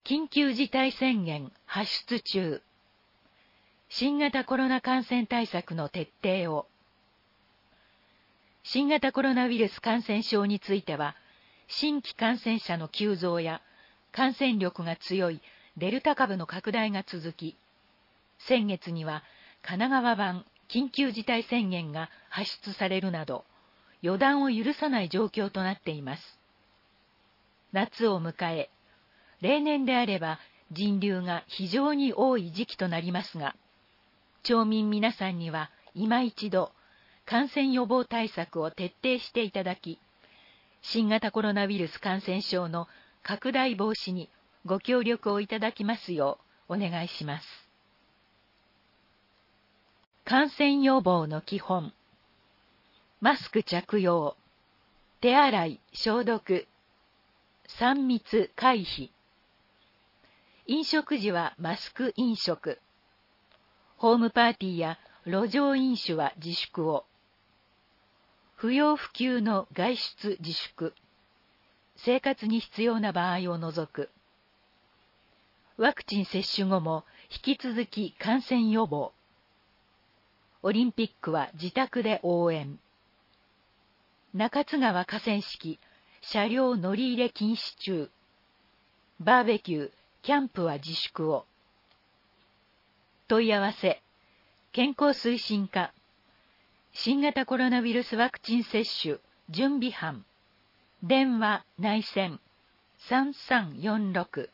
緊急事態宣言発出中。新型コロナ感染対策の徹底を。新型コロナウイルス感染症については、新規感染者の急増や感染力が強いデルタ株の拡大が続き、先月には神奈川版緊急事態宣言が発出されるなど、予断を許さない状況となっています。夏を迎え、例年であれば人流が非常に多い時期となりますが、町民皆さんには今一度感染予防対策を徹底していただき、新型コロナウイルス感染症の拡大防止にご協力をいただきますようお願いします。感染予防の基本。マスク着用、手洗い、消毒、3密回避。飲食時はマスク飲食。ホームパーティーや路上飲酒は自粛を。不要不急の外出自粛。生活に必要な場合を除く。ワクチン接種後も引き続き感染予防。オリンピックは自宅で応援。中津川河川敷、車両乗り入れ禁止中。バーベキュー、キャンプは自粛を。問い合わせ、健康推進課、新型コロナウイルスワクチン接種準備班、電話内線3346。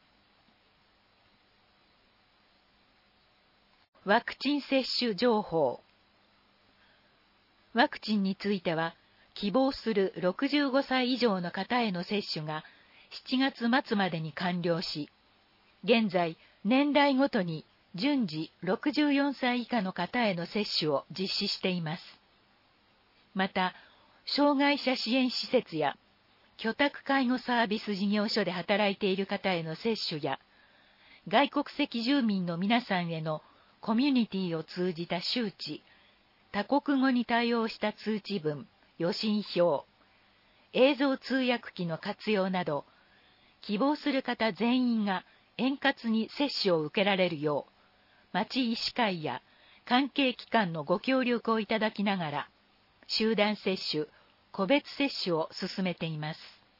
ワクチン接種情報。ワクチンについては、希望する65歳以上の方への接種が7月末までに完了し、現在、年代ごとに順次64歳以下の方への接種を実施しています。また、障害者支援施設や居宅介護サービス事業所で働いている方への接種や、外国籍住民の皆さんへのコミュニティを通じた周知、多国語に対応した通知文、予診票、映像通訳機の活用など、希望する方全員が円滑に接種を受けられるよう、町医師会や関係機関のご協力をいただきながら、集団接種、個別接種を進めています。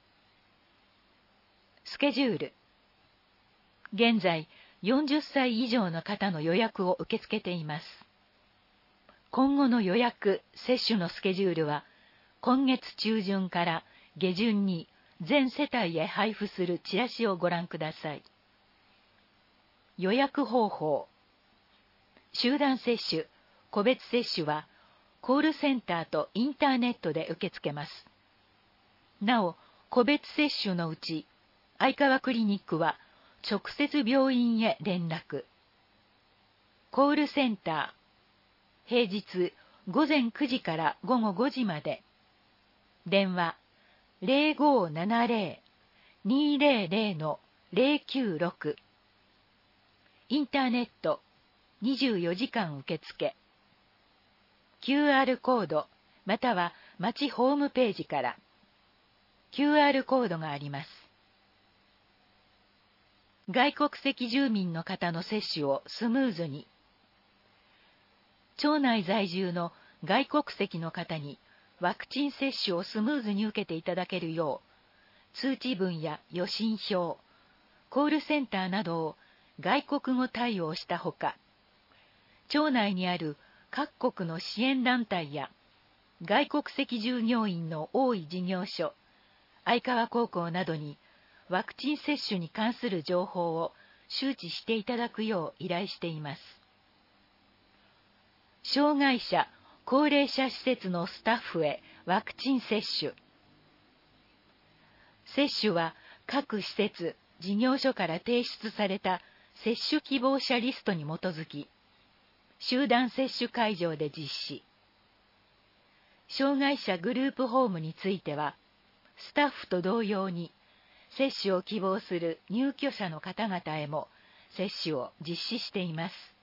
スケジュール。現在、40歳以上の方の予約を受け付けています。今後の予約、接種のスケジュールは、今月中旬から下旬に全世帯へ配布するチラシをご覧ください。予約方法。集団接種、個別接種は、コールセンターとインターネットで受け付けます。なお、個別接種のうち、愛川クリニックは直接病院へ連絡。コールセンター、平日午前9時から午後5時まで。電話0570-200-096。インターネット24時間受付。QR コードまたは町ホームページから QR コードがあります。外国籍住民の方の接種をスムーズに。町内在住の外国籍の方にワクチン接種をスムーズに受けていただけるよう、通知文や予診票、コールセンターなどを外国語対応したほか、町内にある各国の支援団体や外国籍従業員の多い事業所、愛川高校などにワクチン接種に関する情報を周知していただくよう依頼しています。障害者、高齢者施設のスタッフへワクチン接種。接種は各施設、事業所から提出された接種希望者リストに基づき、集団接種会場で実施。障害者グループホームについては、スタッフと同様に、接種を希望する入居者の方々へも接種を実施しています。